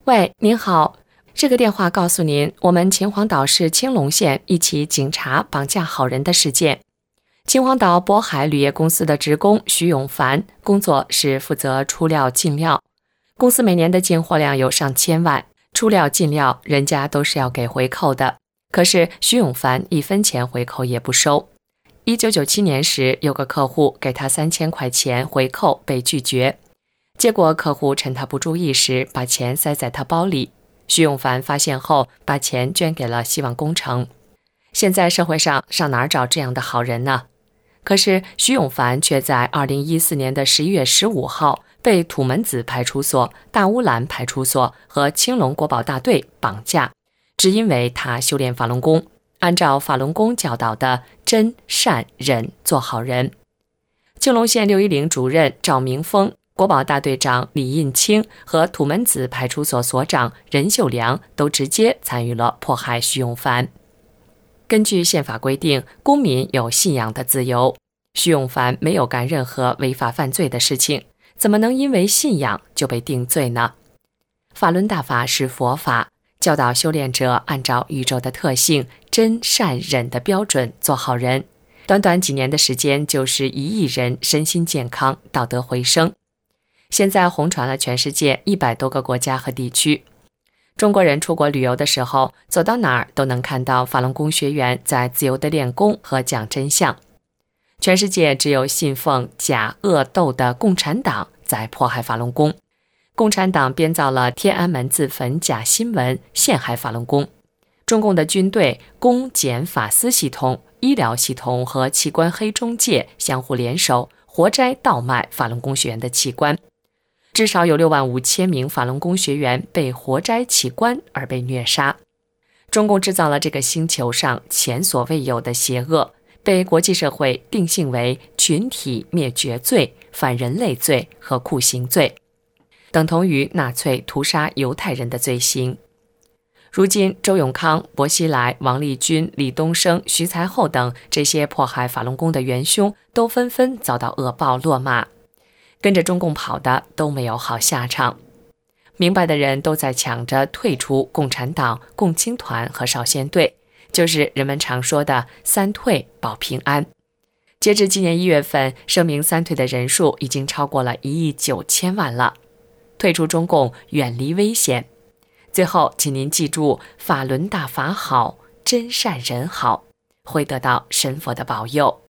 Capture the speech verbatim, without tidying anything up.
喂，您好，这个电话告诉您，我们秦皇岛市青龙县一起警察绑架好人的事件。秦皇岛渤海铝业公司的职工徐永凡，工作是负责出料进料，公司每年的进货量有上千万，出料进料人家都是要给回扣的，可是徐永凡一分钱回扣也不收。一九九七年时，有个客户给他三千块钱回扣被拒绝，结果客户趁他不注意时把钱塞在他包里，徐永凡发现后把钱捐给了希望工程。现在社会上上哪儿找这样的好人呢？可是徐永凡却在二零一四年的十一月十五号被土门子派出所、大乌兰派出所和青龙国保大队绑架，只因为他修炼法轮功，按照法轮功教导的真善忍做好人。青龙县六一零主任赵明峰、国保大队长李印清和土门子派出所所长任秀良都直接参与了迫害徐永凡。根据宪法规定，公民有信仰的自由，徐永凡没有干任何违法犯罪的事情，怎么能因为信仰就被定罪呢？法轮大法是佛法，教导修炼者按照宇宙的特性真善忍的标准做好人，短短几年的时间就是一亿人身心健康，道德回升。现在红传了全世界一百多个国家和地区，中国人出国旅游的时候，走到哪儿都能看到法轮功学员在自由的练功和讲真相。全世界只有信奉假恶斗的共产党在迫害法轮功，共产党编造了天安门自焚假新闻，陷害法轮功。中共的军队、公检法司系统、医疗系统和器官黑中介相互联手，活摘倒卖法轮功学员的器官。至少有六万五千名法轮功学员被活摘器官而被虐杀。中共制造了这个星球上前所未有的邪恶，被国际社会定性为群体灭绝罪、反人类罪和酷刑罪，等同于纳粹屠杀犹太人的罪行。如今，周永康、薄熙来、王立军、李东生、徐才厚等这些迫害法轮功的元凶都纷纷遭到恶报落马，跟着中共跑的都没有好下场。明白的人都在抢着退出共产党、共青团和少先队，就是人们常说的三退保平安。截至今年一月份，声明三退的人数已经超过了一亿九千万了。退出中共，远离危险。最后，请您记住，法轮大法好，真善人好，会得到神佛的保佑。